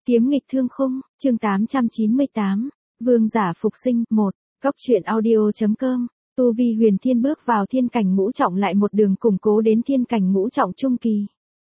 Kiếm nghịch thương khung, chương 898, Vương giả phục sinh, 1, Cóc truyện audio.com, tu vi huyền thiên bước vào thiên cảnh ngũ trọng lại một đường củng cố đến thiên cảnh ngũ trọng trung kỳ.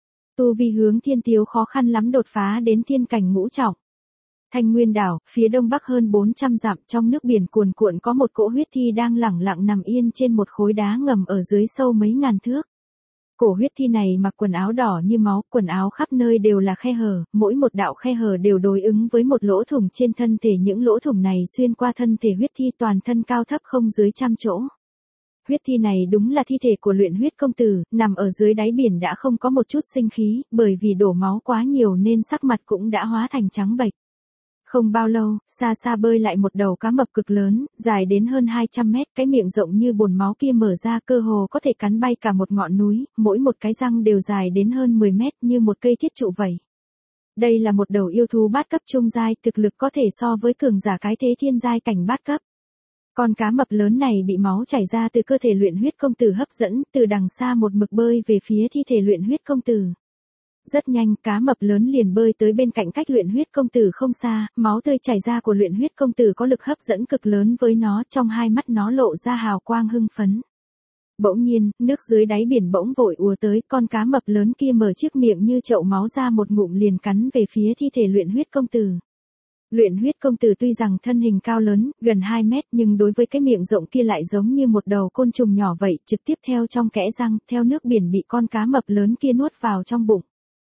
Tu vi hướng thiên tiếu khó khăn lắm đột phá đến thiên cảnh ngũ trọng. Thanh Nguyên đảo, phía đông bắc hơn 400 dặm trong nước biển cuồn cuộn có một cỗ huyết thi đang lẳng lặng nằm yên trên một khối đá ngầm ở dưới sâu mấy ngàn thước. Cổ huyết thi này mặc quần áo đỏ như máu, quần áo khắp nơi đều là khe hở, mỗi một đạo khe hở đều đối ứng với một lỗ thủng trên thân thể, những lỗ thủng này xuyên qua thân thể huyết thi, toàn thân cao thấp không dưới 100 chỗ. Huyết thi này đúng là thi thể của Luyện Huyết công tử, nằm ở dưới đáy biển đã không có một chút sinh khí, bởi vì đổ máu quá nhiều nên sắc mặt cũng đã hóa thành trắng bệch. Không bao lâu, xa xa bơi lại một đầu cá mập cực lớn, dài đến hơn 200 mét, cái miệng rộng như bồn máu kia mở ra cơ hồ có thể cắn bay cả một ngọn núi, mỗi một cái răng đều dài đến hơn 10 mét như một cây thiết trụ vậy. Đây là một đầu yêu thú bát cấp trung giai, thực lực có thể so với cường giả cái thế thiên giai cảnh bát cấp. Con cá mập lớn này bị máu chảy ra từ cơ thể Luyện Huyết công tử hấp dẫn, từ đằng xa một mực bơi về phía thi thể Luyện Huyết công tử. Rất nhanh, cá mập lớn liền bơi tới bên cạnh cách Luyện Huyết công tử không xa, máu tươi chảy ra của Luyện Huyết công tử có lực hấp dẫn cực lớn với nó, trong hai mắt nó lộ ra hào quang hưng phấn. Bỗng nhiên, nước dưới đáy biển bỗng vội ùa tới, con cá mập lớn kia mở chiếc miệng như chậu máu ra một ngụm liền cắn về phía thi thể Luyện Huyết công tử. Luyện Huyết công tử tuy rằng thân hình cao lớn, gần 2 mét, nhưng đối với cái miệng rộng kia lại giống như một đầu côn trùng nhỏ vậy, trực tiếp theo trong kẽ răng, theo nước biển bị con cá mập lớn kia nuốt vào trong bụng.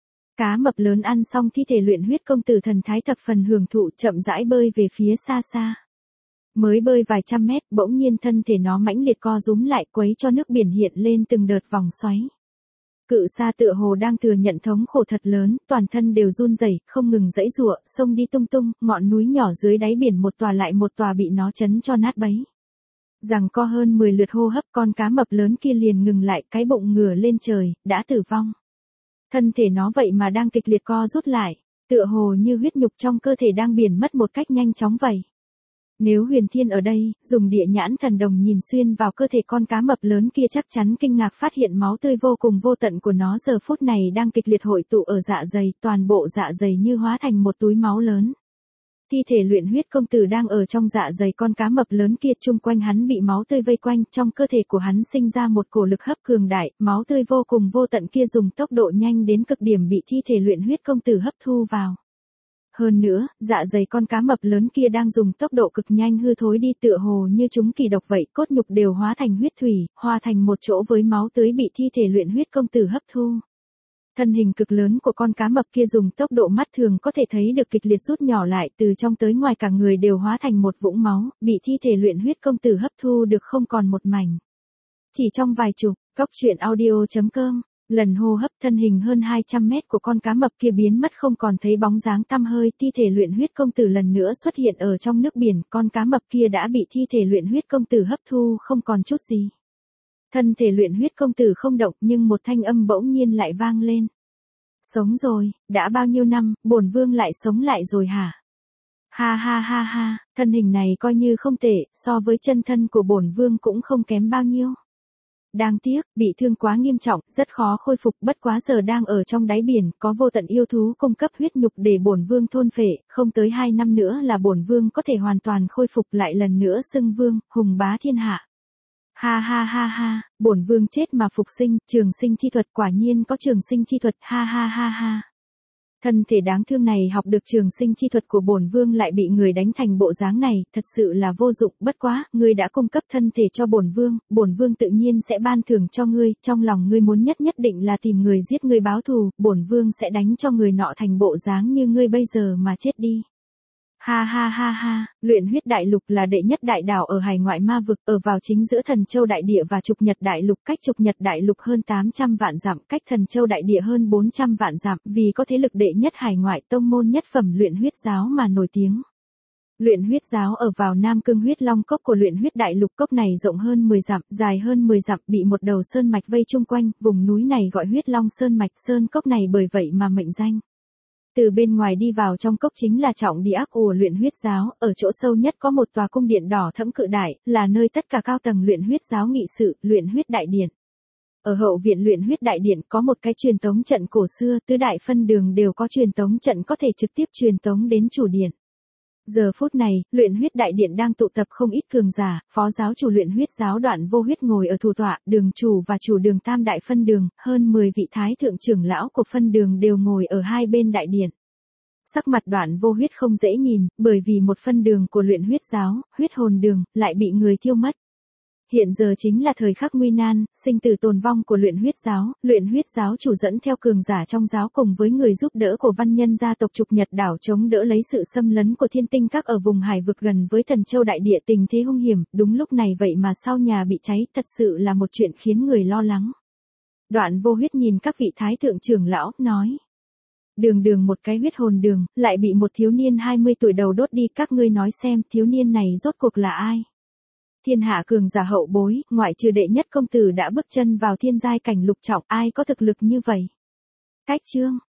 Cá mập lớn ăn xong thi thể Luyện Huyết công tử, thần thái thập phần hưởng thụ, chậm rãi bơi về phía xa xa. Mới bơi vài trăm mét, bỗng nhiên thân thể nó mãnh liệt co rúm lại, quấy cho nước biển hiện lên từng đợt vòng xoáy. Cự sa tựa hồ đang thừa nhận thống khổ thật lớn, toàn thân đều run rẩy, không ngừng giãy giụa, sông đi tung tung, ngọn núi nhỏ dưới đáy biển một tòa lại một tòa bị nó chấn cho nát bấy. Giằng co hơn 10 lượt hô hấp, con cá mập lớn kia liền ngừng lại, cái bụng ngửa lên trời, đã tử vong. Thân thể nó vậy mà đang kịch liệt co rút lại, tựa hồ như huyết nhục trong cơ thể đang biến mất một cách nhanh chóng vậy. Nếu Huyền Thiên ở đây, dùng địa nhãn thần đồng nhìn xuyên vào cơ thể con cá mập lớn kia chắc chắn kinh ngạc phát hiện máu tươi vô cùng vô tận của nó giờ phút này đang kịch liệt hội tụ ở dạ dày, toàn bộ dạ dày như hóa thành một túi máu lớn. Thi thể Luyện Huyết công tử đang ở trong dạ dày con cá mập lớn kia, chung quanh hắn bị máu tươi vây quanh, trong cơ thể của hắn sinh ra một cổ lực hấp cường đại, máu tươi vô cùng vô tận kia dùng tốc độ nhanh đến cực điểm bị thi thể Luyện Huyết công tử hấp thu vào. Hơn nữa, dạ dày con cá mập lớn kia đang dùng tốc độ cực nhanh hư thối đi, tựa hồ như chúng kỳ độc vậy, cốt nhục đều hóa thành huyết thủy, hòa thành một chỗ với máu tươi bị thi thể Luyện Huyết công tử hấp thu. Thân hình cực lớn của con cá mập kia dùng tốc độ mắt thường có thể thấy được kịch liệt rút nhỏ lại, từ trong tới ngoài cả người đều hóa thành một vũng máu, bị thi thể Luyện Huyết công tử hấp thu được không còn một mảnh. Chỉ trong vài chục, Cóc truyện audio.com, lần hô hấp, thân hình hơn 200 mét của con cá mập kia biến mất không còn thấy bóng dáng tăm hơi, thi thể Luyện Huyết công tử lần nữa xuất hiện ở trong nước biển, con cá mập kia đã bị thi thể Luyện Huyết công tử hấp thu không còn chút gì. Thân thể Luyện Huyết công tử không động, nhưng một thanh âm bỗng nhiên lại vang lên. Sống rồi, đã bao nhiêu năm, bổn vương lại sống lại rồi hả? Ha ha ha ha, thân hình này coi như không tệ, so với chân thân của bổn vương cũng không kém bao nhiêu. Đáng tiếc, bị thương quá nghiêm trọng, rất khó khôi phục, bất quá giờ đang ở trong đáy biển, có vô tận yêu thú cung cấp huyết nhục để bổn vương thôn phệ, không tới 2 năm nữa là bổn vương có thể hoàn toàn khôi phục lại lần nữa xưng vương, hùng bá thiên hạ. Ha ha ha ha, bổn vương chết mà phục sinh, trường sinh chi thuật, quả nhiên có trường sinh chi thuật, ha ha ha ha. Thân thể đáng thương này học được trường sinh chi thuật của bổn vương lại bị người đánh thành bộ dáng này, thật sự là vô dụng, bất quá, ngươi đã cung cấp thân thể cho bổn vương tự nhiên sẽ ban thưởng cho ngươi, trong lòng ngươi muốn nhất định là tìm người giết ngươi báo thù, bổn vương sẽ đánh cho người nọ thành bộ dáng như ngươi bây giờ mà chết đi. Ha ha ha ha, Luyện Huyết đại lục là đệ nhất đại đảo ở hải ngoại ma vực, ở vào chính giữa Thần Châu đại địa và Trục Nhật đại lục, cách Trục Nhật đại lục hơn 800 vạn dặm, cách Thần Châu đại địa hơn 400 vạn dặm, vì có thế lực đệ nhất hải ngoại, tông môn nhất phẩm Luyện Huyết giáo mà nổi tiếng. Luyện Huyết giáo ở vào Nam Cương Huyết Long cốc của Luyện Huyết đại lục, cốc này rộng hơn 10 dặm, dài hơn 10 dặm, bị một đầu sơn mạch vây chung quanh, vùng núi này gọi Huyết Long sơn mạch, sơn cốc này bởi vậy mà mệnh danh. Từ bên ngoài đi vào trong cốc chính là trọng địa ác của Luyện Huyết giáo, ở chỗ sâu nhất có một tòa cung điện đỏ thẫm cự đại, là nơi tất cả cao tầng Luyện Huyết giáo nghị sự, Luyện Huyết đại điện. Ở hậu viện luyện huyết đại điện có một cái truyền tống trận cổ xưa, tứ đại phân đường đều có truyền tống trận có thể trực tiếp truyền tống đến chủ điện. Giờ phút này, luyện huyết đại điện đang tụ tập không ít cường giả, phó giáo chủ luyện huyết giáo Đoạn Vô Huyết ngồi ở thủ tọa, đường chủ và chủ đường tam đại phân đường, hơn 10 vị thái thượng trưởng lão của phân đường đều ngồi ở hai bên đại điện. Sắc mặt Đoạn Vô Huyết không dễ nhìn, bởi vì một phân đường của luyện huyết giáo, huyết hồn đường, lại bị người thiêu mất. Hiện giờ chính là thời khắc nguy nan, sinh tử tồn vong của luyện huyết giáo chủ dẫn theo cường giả trong giáo cùng với người giúp đỡ của văn nhân gia tộc trục Nhật đảo chống đỡ lấy sự xâm lấn của thiên tinh các ở vùng hải vực gần với Thần Châu đại địa, tình thế hung hiểm, đúng lúc này vậy mà sau nhà bị cháy, thật sự là một chuyện khiến người lo lắng. Đoạn Vô Huyết nhìn các vị thái thượng trưởng lão, nói. Đường một cái huyết hồn đường, lại bị một thiếu niên 20 tuổi đầu đốt đi, các ngươi nói xem, thiếu niên này rốt cuộc là ai? Thiên hạ cường giả hậu bối, ngoại trừ đệ nhất công tử đã bước chân vào thiên giai cảnh lục trọng, ai có thực lực như vậy? Cách chương